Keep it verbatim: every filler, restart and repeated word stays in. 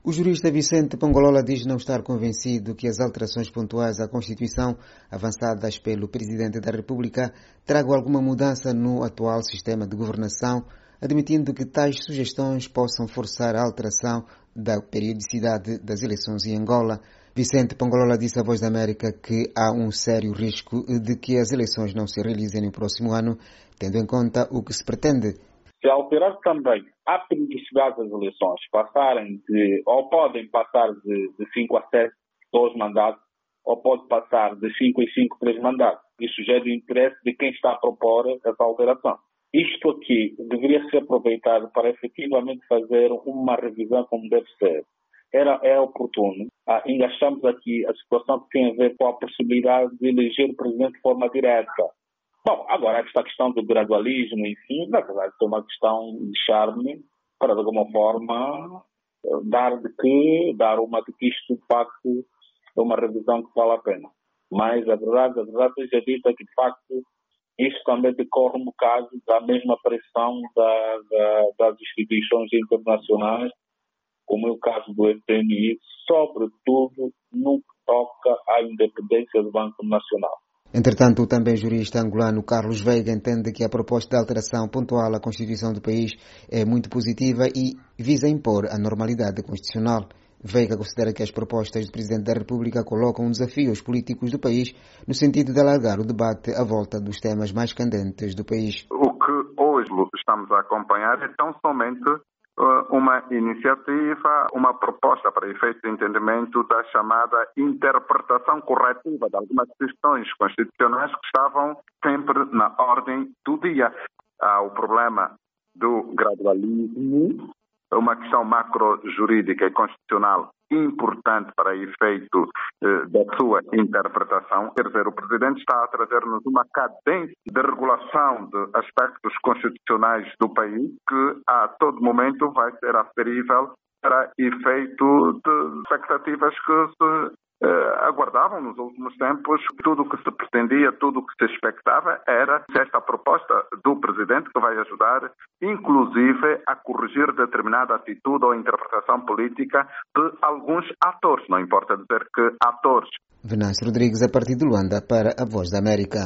O jurista Vicente Pongolola diz não estar convencido que as alterações pontuais à Constituição, avançadas pelo Presidente da República, tragam alguma mudança no atual sistema de governação, admitindo que tais sugestões possam forçar a alteração da periodicidade das eleições em Angola. Vicente Pongolola disse à Voz da América que há um sério risco de que as eleições não se realizem no próximo ano, tendo em conta o que se pretende. Se alterar também a periodicidade das eleições, passarem de, ou podem passar de, de cinco a sete, dois mandatos, ou pode passar de cinco em cinco, três mandatos. Isso já é do interesse de quem está a propor essa alteração. Isto aqui deveria ser aproveitado para efetivamente fazer uma revisão como deve ser. Era, é oportuno. Ah, engaixamos aqui a situação que tem a ver com a possibilidade de eleger o presidente de forma direta. Bom, agora esta questão do gradualismo, enfim, na verdade é uma questão de charme para, de alguma forma, dar de que, dar uma de que isto, de facto, é uma revisão que vale a pena. Mas a verdade, a verdade seja dita que, de facto, isto também decorre um bocado da mesma pressão da, da, das instituições internacionais, como é o caso do F M I, sobretudo no que toca à independência do Banco Nacional. Entretanto, o também jurista angolano Carlos Veiga entende que a proposta de alteração pontual à Constituição do país é muito positiva e visa impor a normalidade constitucional. Veiga considera que as propostas do Presidente da República colocam um desafio aos políticos do país no sentido de alargar o debate à volta dos temas mais candentes do país. O que hoje estamos a acompanhar é tão somente uma iniciativa, uma proposta para efeito de entendimento da chamada interpretação corretiva de algumas questões constitucionais que estavam sempre na ordem do dia. Há o problema do gradualismo, uma questão macro-jurídica e constitucional importante para efeito eh, da sua interpretação. Quer dizer, o Presidente está a trazer-nos uma cadência de regulação de aspectos constitucionais do país que a todo momento vai ser aferível para efeito de expectativas que se eh, aguardavam nos últimos tempos. Tudo o que se pretendia, tudo o que se expectava era esta proposta do Presidente que vai ajudar, inclusive, a corrigir determinada atitude ou interpretação política de alguns atores. Não importa dizer que atores. Venâncio Rodrigues, a partir de Luanda, para a Voz da América.